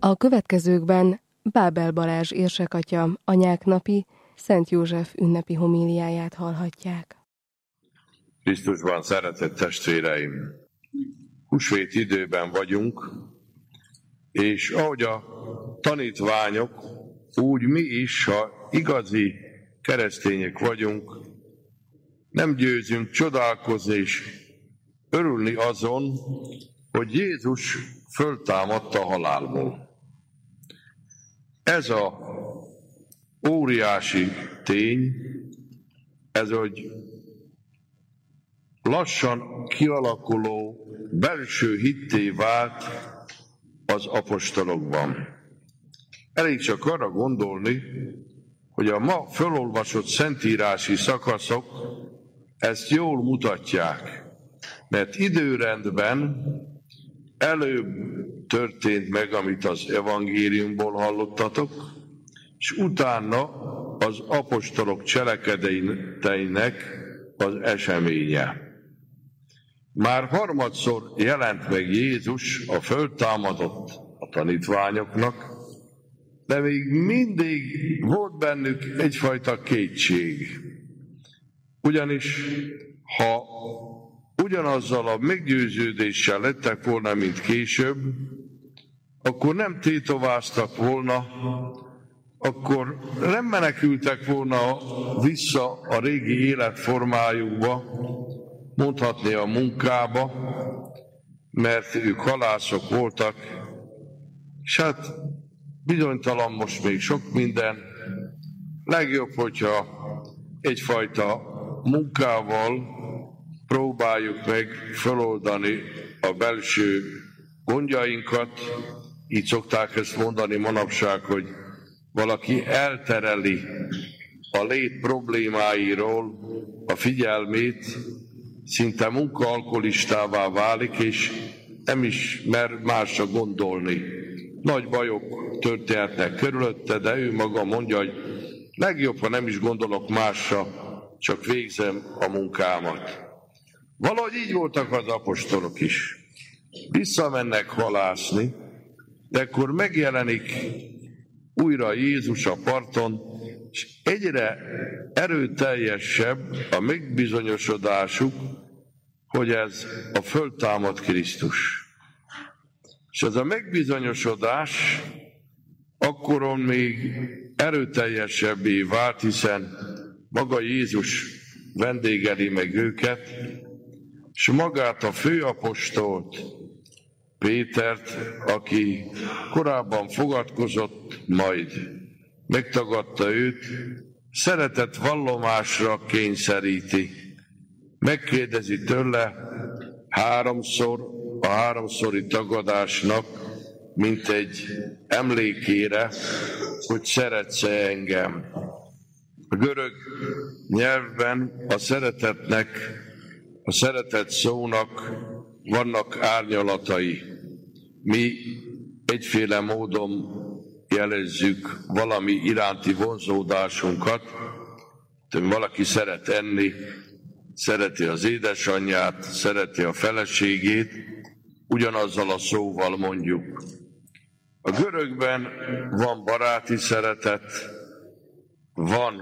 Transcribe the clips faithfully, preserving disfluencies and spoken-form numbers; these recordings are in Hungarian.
A következőkben Bábel Balázs érsekatya anyáknapi, Szent József ünnepi homíliáját hallhatják. Krisztusban szeretett testvéreim! Húsvét időben vagyunk, és ahogy a tanítványok, úgy mi is, ha igazi keresztények vagyunk, nem győzünk csodálkozni és örülni azon, hogy Jézus föltámadt a halálból. Ez a óriási tény, ez hogy lassan kialakuló belső hitté vált az apostolokban. Elég csak arra gondolni, hogy a ma fölolvasott szentírási szakaszok ezt jól mutatják, mert időrendben előbb történt meg, amit az evangéliumból hallottatok, és utána az apostolok cselekedeteinek az eseménye. Már harmadszor jelent meg Jézus a föltámadott a tanítványoknak, de még mindig volt bennük egyfajta kétség. Ugyanis ha ugyanazzal a meggyőződéssel lettek volna, mint később, akkor nem tétováztak volna, akkor nem menekültek volna vissza a régi életformájukba, mondhatni a munkába, mert ők halászok voltak, és hát bizonytalan most még sok minden. Legjobb, hogyha egyfajta munkával próbáljuk meg feloldani a belső gondjainkat. Így szokták ezt mondani manapság, hogy valaki eltereli a lét problémáiról a figyelmét, szinte munkaalkoholistává válik, és nem is mer másra gondolni. Nagy bajok történhetnek körülötte, de ő maga mondja, hogy legjobb, ha nem is gondolok másra, csak végzem a munkámat. Valahogy így voltak az apostolok is. Visszamennek halászni, de akkor megjelenik újra Jézus a parton, és egyre erőteljesebb a megbizonyosodásuk, hogy ez a föltámadt Krisztus. És ez a megbizonyosodás akkoron még erőteljesebbé vált, hiszen maga Jézus vendégeli meg őket, és magát a főapostolt, Pétert, aki korábban fogadkozott, majd megtagadta őt, szeretett vallomásra kényszeríti. Megkérdezi tőle háromszor a háromszori tagadásnak, mint egy emlékére, hogy szeretsz-e engem. A görög nyelvben a szeretetnek, a szeretet szónak vannak árnyalatai. Mi egyféle módon jelezzük valami iránti vonzódásunkat. Valaki szeret enni, szereti az édesanyját, szereti a feleségét, ugyanazzal a szóval mondjuk. A görögben van baráti szeretet, van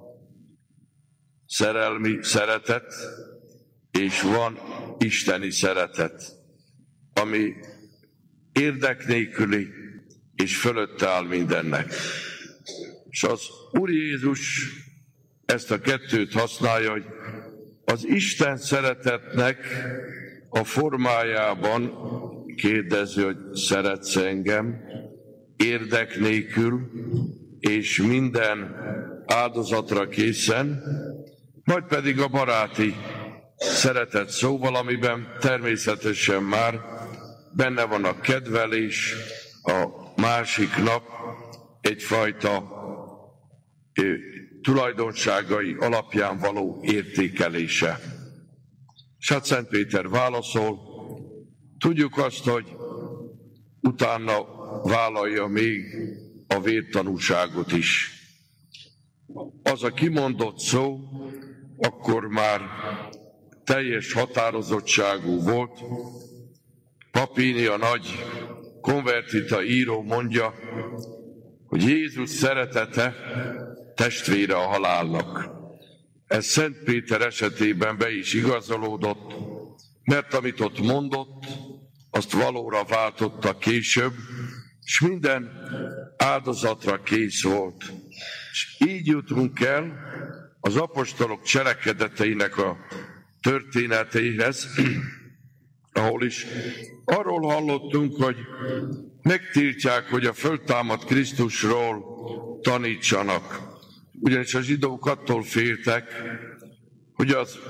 szerelmi szeretet, és van isteni szeretet, ami érdek nélküli, és fölötte áll mindennek. És az Úr Jézus ezt a kettőt használja, hogy az Isten szeretetnek a formájában kérdezi, hogy szeretsz engem, érdek nélkül, és minden áldozatra készen, majd pedig a baráti szeretet szóval, amiben természetesen már benne van a kedvelés, a másiknak egyfajta ö, tulajdonságai alapján való értékelése. És hát Szent Péter válaszol, tudjuk azt, hogy utána vállalja még a vértanúságot is. Az a kimondott szó akkor már teljes határozottságú volt. Papini, a nagy konvertita író mondja, hogy Jézus szeretete testvére a halálnak. Ez Szent Péter esetében be is igazolódott, mert amit ott mondott, azt valóra váltotta később, és minden áldozatra kész volt. És így jutunk el az apostolok cselekedeteinek a történetéhez, ahol is arról hallottunk, hogy megtiltják, hogy a föltámadt Krisztusról tanítsanak. Ugyanis a zsidók attól féltek, hogy az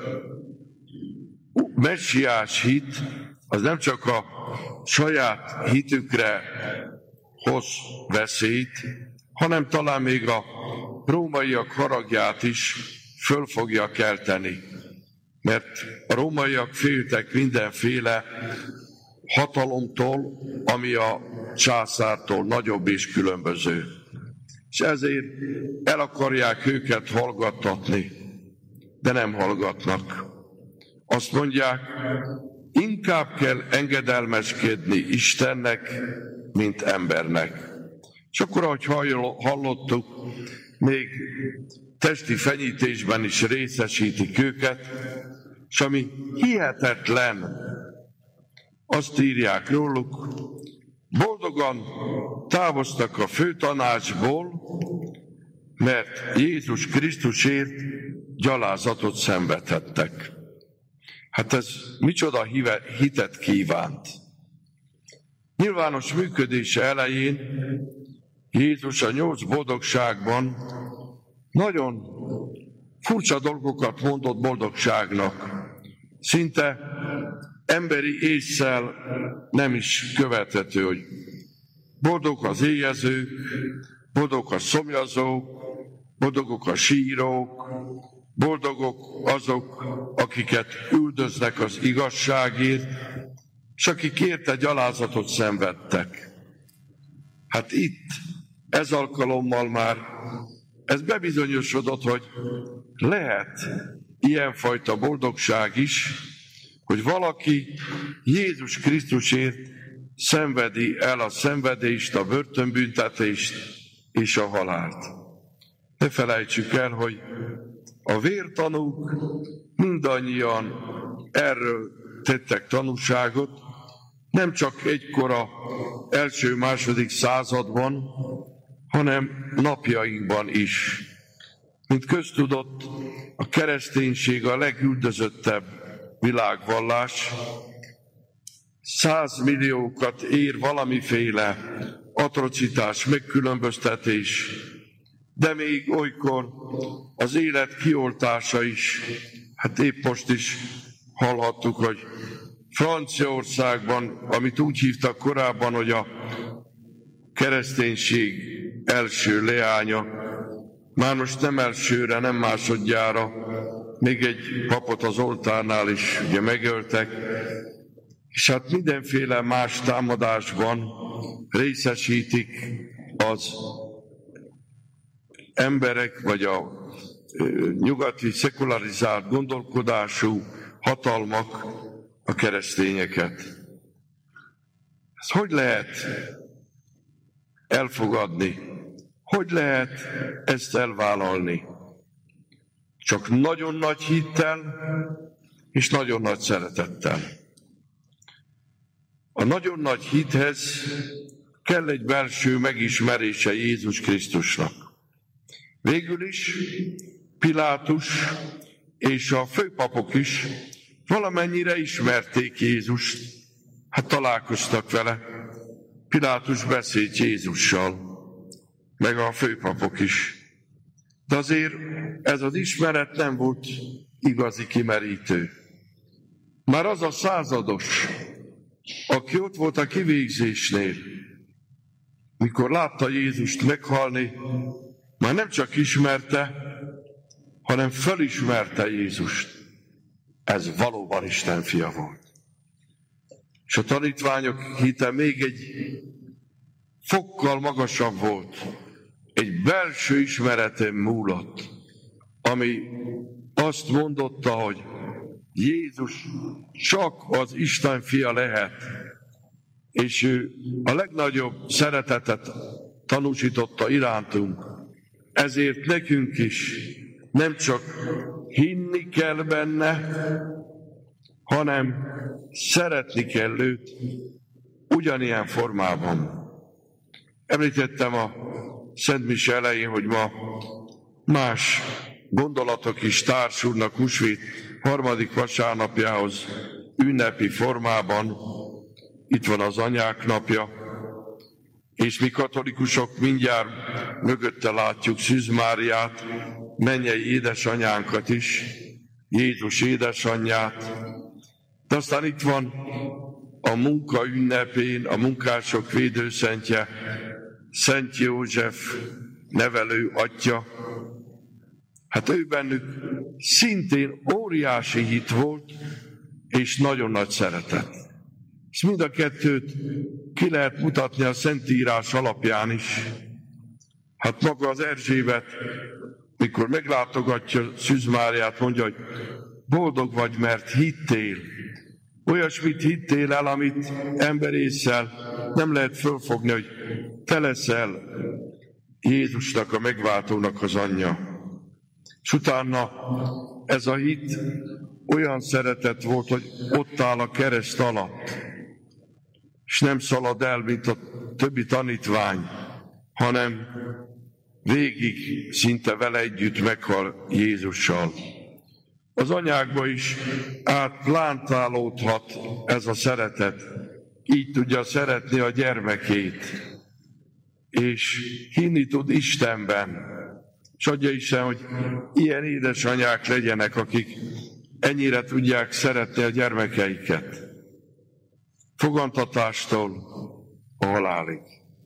messiás hit az nem csak a saját hitükre hoz veszélyt, hanem talán még a rómaiak haragját is föl fogja kelteni. Mert a rómaiak féltek mindenféle hatalomtól, ami a császártól nagyobb és különböző. És ezért el akarják őket hallgattatni, de nem hallgatnak. Azt mondják, inkább kell engedelmeskedni Istennek, mint embernek. És akkor, ahogy hallottuk, még testi fenyítésben is részesítik őket, és ami hihetetlen, azt írják róluk, boldogan távoztak a főtanácsból, mert Jézus Krisztusért gyalázatot szenvedhettek. Hát ez micsoda hitet kívánt. Nyilvános működése elején Jézus a nyolc boldogságban nagyon furcsa dolgokat mondott boldogságnak. Szinte emberi ésszel nem is követhető, hogy boldog az éhezők, boldog a szomjazók, boldogok a sírók, boldogok azok, akiket üldöznek az igazságért, és akik érte gyalázatot szenvedtek. Hát itt, ez alkalommal már ez bebizonyosodott, hogy lehet ilyenfajta boldogság is, hogy valaki Jézus Krisztusért szenvedi el a szenvedést, a börtönbüntetést és a halált. Ne felejtsük el, hogy a vértanúk mindannyian erről tettek tanúságot, nem csak egykor a első-második században, hanem napjainkban is. Mint köztudott, a kereszténység a legüldözöttebb világvallás. Százmilliókat ér valamiféle atrocitás, megkülönböztetés, de még olykor az élet kioltása is, hát épp most is hallhattuk, hogy Franciaországban, amit úgy hívtak korábban, hogy a kereszténység első leánya, már most nem elsőre, nem másodjára, még egy papot az oltárnál is ugye megöltek, és hát mindenféle más támadásban részesítik az emberek, vagy a nyugati szekularizált gondolkodású hatalmak a keresztényeket. Ezt hogy lehet elfogadni? Hogy lehet ezt elvállalni? Csak nagyon nagy hittel és nagyon nagy szeretettel. A nagyon nagy hithez kell egy belső megismerése Jézus Krisztusnak. Végül is Pilátus és a főpapok is valamennyire ismerték Jézust, hát találkoztak vele. Pilátus beszélt Jézussal, meg a főpapok is. De azért ez az ismeret nem volt igazi kimerítő. Már az a százados, aki ott volt a kivégzésnél, mikor látta Jézust meghalni, már nem csak ismerte, hanem felismerte Jézust. Ez valóban Isten fia volt. És a tanítványok hite még egy fokkal magasabb volt. Egy belső ismereten múlott, ami azt mondotta, hogy Jézus csak az Isten fia lehet. és ő a legnagyobb szeretetet tanúsította irántunk. Ezért nekünk is nem csak hinni kell benne, hanem szeretni kell őt ugyanilyen formában. Említettem a Szent Mise elején, hogy ma más gondolatok is társulnak húsvét harmadik vasárnapjához ünnepi formában. Itt van az Anyák napja, és mi katolikusok mindjárt mögötte látjuk Szűz Máriát, mennyei édesanyánkat is, Jézus édesanyját. De aztán itt van a munka ünnepén, a munkások védőszentje, Szent József nevelő atya. Hát ő bennük szintén óriási hit volt, és nagyon nagy szeretet. És mind a kettőt ki lehet mutatni a Szentírás alapján is. Hát maga az Erzsébet, mikor meglátogatja Szűz Máriát, mondja, hogy boldog vagy, mert hittél. Olyasmit hittél el, amit emberésszel nem lehet fölfogni, hogy te leszel Jézusnak, a megváltónak az anyja. És utána ez a hit olyan szeretet volt, hogy ott áll a kereszt alatt, és nem szalad el, mint a többi tanítvány, hanem végig szinte vele együtt meghal Jézussal. Az anyákba is átplántálódhat ez a szeretet. Így tudja szeretni a gyermekét, és hinni tud Istenben. És adja Isten, hogy ilyen édesanyák legyenek, akik ennyire tudják szeretni a gyermekeiket. Fogantatástól a halálig.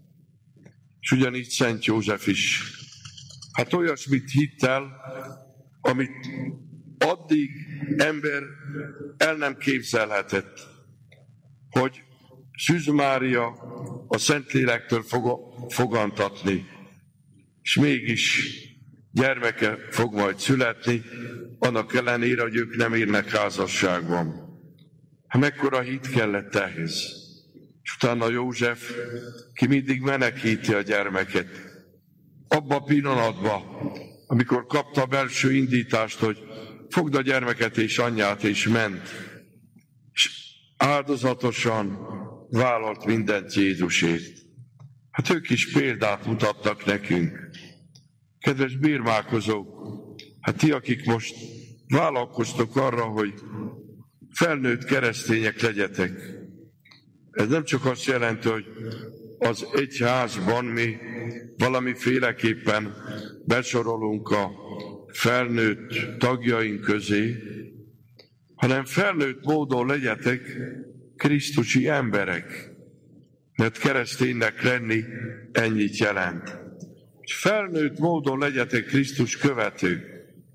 És ugyanígy Szent József is. Hát olyasmit hitt el, amit addig ember el nem képzelhetett, hogy Szűz Mária a Szentlélektől fog fogantatni, és mégis gyermeke fog majd születni, annak ellenére, hogy ők nem érnek házasságban. Hát mekkora hit kellett ehhez. És utána József, ki mindig menekíti a gyermeket. Abba a pillanatban, amikor kapta a belső indítást, hogy fogd a gyermeket és anyját, és ment. És áldozatosan vállalt mindent Jézusért. Hát ők is példát mutattak nekünk. Kedves bírmálkozók, hát ti, akik most vállalkoztok arra, hogy felnőtt keresztények legyetek. Ez nem csak azt jelenti, hogy az egyházban mi valamiféleképpen besorolunk a felnőtt tagjaink közé, hanem felnőtt módon legyetek krisztusi emberek. Mert kereszténynek lenni ennyit jelent. Felnőtt módon legyetek Krisztus követők.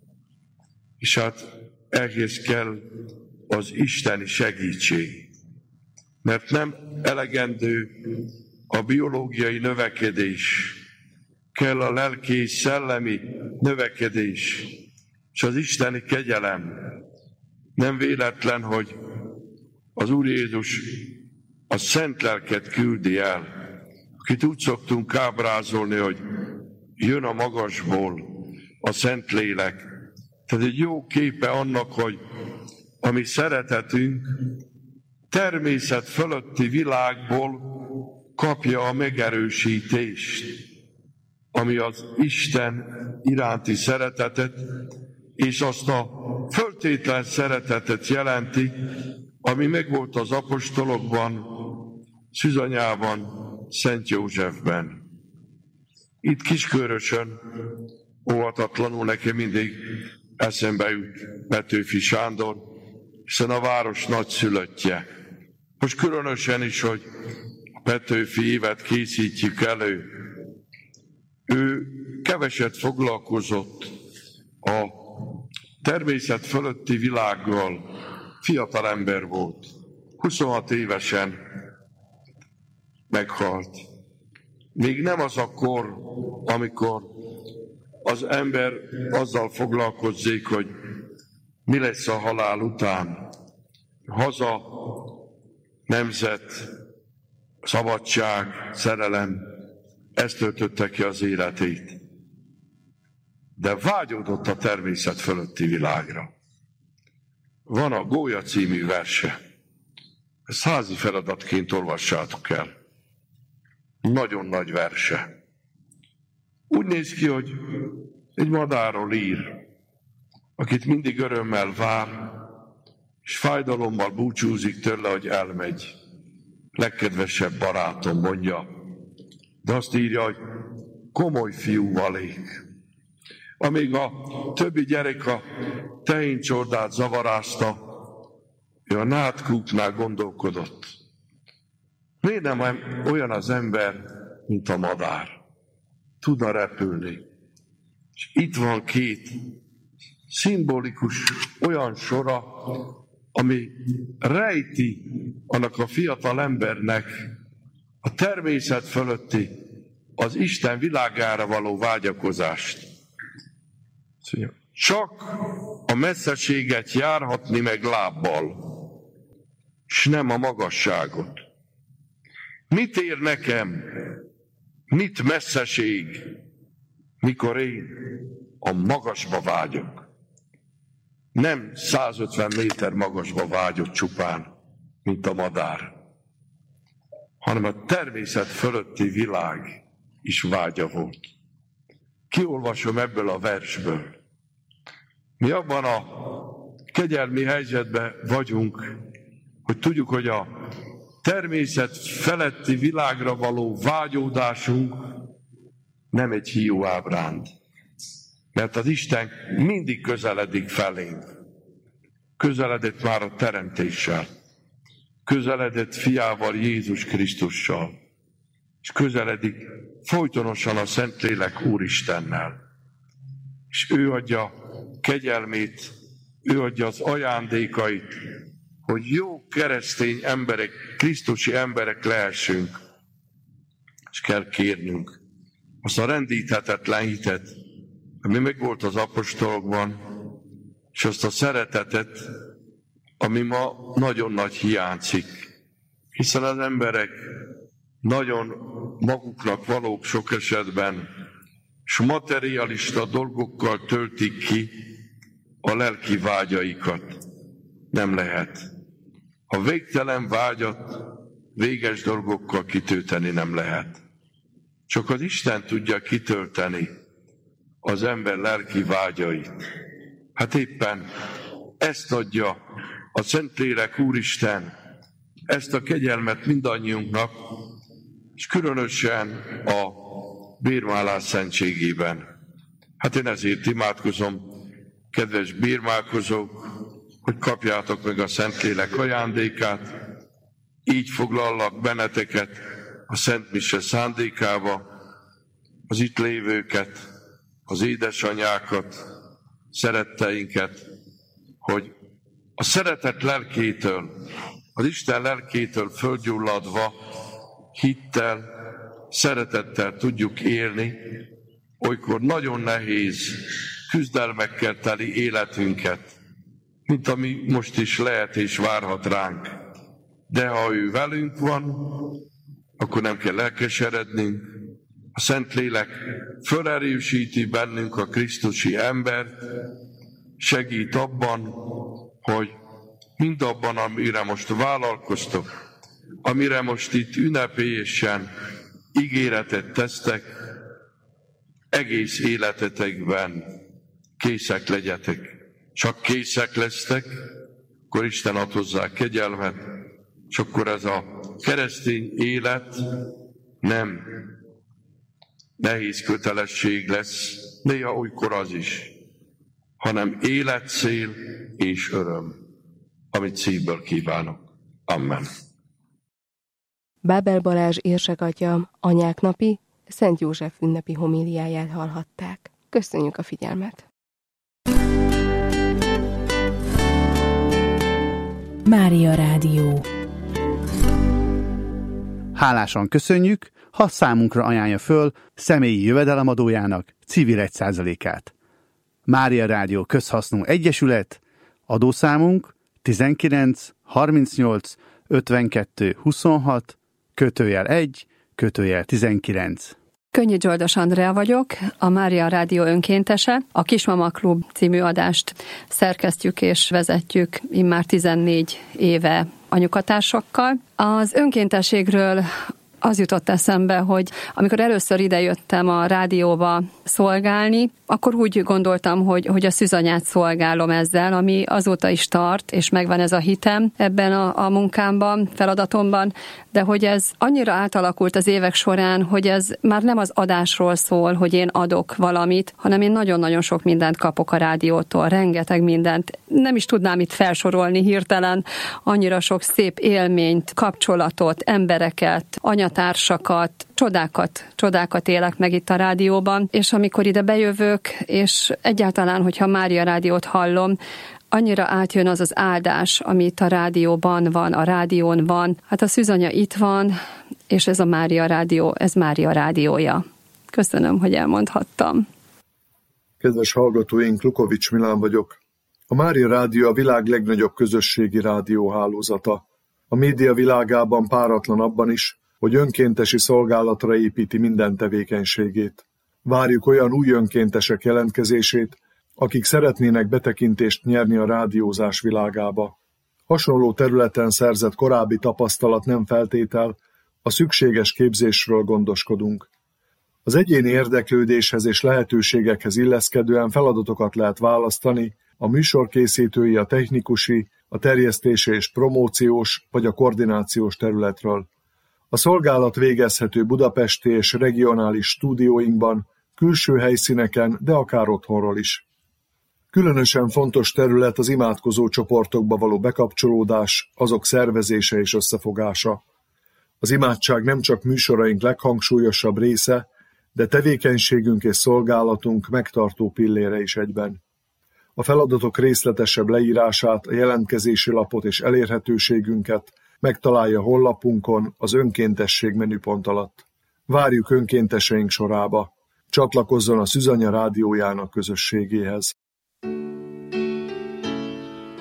És hát ehhez kell az isteni segítség. Mert nem elegendő a biológiai növekedés, kell a lelki és szellemi növekedés, és az isteni kegyelem. Nem véletlen, hogy az Úr Jézus a szent lelket küldi el, akit úgy szoktunk ábrázolni, hogy jön a magasból a szent lélek. Tehát egy jó képe annak, hogy a mi szeretetünk természet fölötti világból kapja a megerősítést, ami az Isten iránti szeretetet, és azt a föltétlen szeretetet jelenti, ami megvolt az apostolokban, Szűzanyában, Szent Józsefben. Itt Kiskörösön óvatatlanul nekem mindig eszembe jut Petőfi Sándor, hiszen a város nagyszülöttje. Most különösen is, hogy Petőfi évet készítjük elő. Ő keveset foglalkozott a természet fölötti világgal, fiatal ember volt. huszonhat évesen meghalt. Még nem az a kor, amikor az ember azzal foglalkozzék, hogy mi lesz a halál után. Haza, nemzet, szabadság, szerelem, ezt töltötte ki az életét. De vágyódott a természet fölötti világra. Van a Gólya című verse. Ezt házi feladatként olvassátok el. Nagyon nagy verse. Úgy néz ki, hogy egy madárról ír, akit mindig örömmel vár, és fájdalommal búcsúzik tőle, hogy elmegy. Legkedvesebb barátom, mondja. De azt írja, hogy komoly fiú valék. Amíg a többi gyerek a tehéncsordát zavarázta, ő a nádkúknál gondolkodott. Miért nem olyan az ember, mint a madár? Tudna repülni. És itt van két szimbolikus olyan sora, ami rejti annak a fiatal embernek a természet fölötti, az Isten világára való vágyakozást. Csak a messzeséget járhatni meg lábbal, és nem a magasságot. Mit ér nekem? Mit messzeség, mikor én a magasba vágyok? Nem százötven méter magasba vágyott csupán, mint a madár, hanem a természet fölötti világ is vágya volt. Kiolvasom ebből a versből. Mi abban a kegyelmi helyzetben vagyunk, hogy tudjuk, hogy a természet feletti világra való vágyódásunk nem egy hiú ábránd. Mert az Isten mindig közeledik felénk. Közeledett már a teremtéssel. Közeledett fiával, Jézus Krisztussal. És közeledik folytonosan a Szentlélek Úristennel. És ő adja kegyelmét, ő adja az ajándékait, hogy jó keresztény emberek, krisztusi emberek lehessünk. És kell kérnünk azt a rendíthetetlen hitet, ami megvolt az apostolokban, és azt a szeretetet, ami ma nagyon nagy hiányzik. Hiszen az emberek nagyon maguknak valók sok esetben, és materialista dolgokkal töltik ki a lelki vágyaikat. Nem lehet. A végtelen vágyat véges dolgokkal kitölteni nem lehet. Csak az Isten tudja kitölteni az ember lelki vágyait. Hát éppen ezt adja a Szentlélek Úristen, ezt a kegyelmet mindannyiunknak, és különösen a bírmálás szentségében. Hát én ezért imádkozom, kedves bírmálkozók, hogy kapjátok meg a Szentlélek ajándékát, így foglallak benneteket a Szent Mise szándékába, az itt lévőket, az édesanyákat, szeretteinket, hogy a szeretet lelkétől, az Isten lelkétől fölgyulladva, hittel, szeretettel tudjuk élni, olykor nagyon nehéz, küzdelmekkel teli életünket, mint ami most is lehet és várhat ránk. De ha ő velünk van, akkor nem kell elkeserednünk. A Szentlélek felerősíti bennünk a krisztusi embert, segít abban, hogy mindabban, amire most vállalkoztok, amire most itt ünnepélyesen ígéretet tesztek, egész életetekben készek legyetek. Csak készek lesztek, akkor Isten ad hozzá kegyelmet, és akkor ez a keresztény élet nem nehéz kötelesség lesz, néha olykor az is, hanem életcél és öröm, amit szívből kívánok. Amen. Bábel Balázs érsekatya Anyák napi, Szent József ünnepi homíliáját hallhatták. Köszönjük a figyelmet! Mária Rádió. Hálásan köszönjük, ha számunkra ajánlja föl személyi jövedelemadójának civil egy százalékát. Mária Rádió Közhasznú Egyesület, adószámunk tizenkilenc harmincnyolc ötvenkettő huszonhat kötőjel egy, kötőjel tizenkilenc. Könnyi Zsoldos Andrea vagyok, a Mária Rádió önkéntese. A Kismama Klub című adást szerkesztjük és vezetjük immár tizennégy éve anyukatársakkal. Az önkéntességről az jutott eszembe, hogy amikor először idejöttem a rádióba szolgálni, akkor úgy gondoltam, hogy, hogy a szűzanyát szolgálom ezzel, ami azóta is tart, és megvan ez a hitem ebben a, a munkámban, feladatomban, de hogy ez annyira átalakult az évek során, hogy ez már nem az adásról szól, hogy én adok valamit, hanem én nagyon-nagyon sok mindent kapok a rádiótól, rengeteg mindent. Nem is tudnám itt felsorolni hirtelen, annyira sok szép élményt, kapcsolatot, embereket, anyatársakat, csodákat, csodákat élek meg itt a rádióban, és amikor ide bejövök, és egyáltalán, hogyha Mária Rádiót hallom, annyira átjön az az áldás, ami itt a rádióban van, a rádión van. Hát a szűzanya itt van, és ez a Mária Rádió, ez Mária Rádiója. Köszönöm, hogy elmondhattam. Kedves hallgatóink, Lukovics Milán vagyok. A Mária Rádió a világ legnagyobb közösségi rádióhálózata. A média világában páratlan abban is, hogy önkéntesi szolgálatra építi minden tevékenységét. Várjuk olyan új önkéntesek jelentkezését, akik szeretnének betekintést nyerni a rádiózás világába. Hasonló területen szerzett korábbi tapasztalat nem feltétel, a szükséges képzésről gondoskodunk. Az egyéni érdeklődéshez és lehetőségekhez illeszkedően feladatokat lehet választani, a műsorkészítői, a technikusi, a terjesztési és promóciós vagy a koordinációs területről. A szolgálat végezhető budapesti és regionális stúdióinkban, külső helyszíneken, de akár otthonról is. Különösen fontos terület az imádkozó csoportokba való bekapcsolódás, azok szervezése és összefogása. Az imádság nem csak műsoraink leghangsúlyosabb része, de tevékenységünk és szolgálatunk megtartó pillére is egyben. A feladatok részletesebb leírását, a jelentkezési lapot és elérhetőségünket megtalálja honlapunkon az önkéntesség menüpont alatt. Várjuk önkénteseink sorába. Csatlakozzon a Szűzanya rádiójának közösségéhez.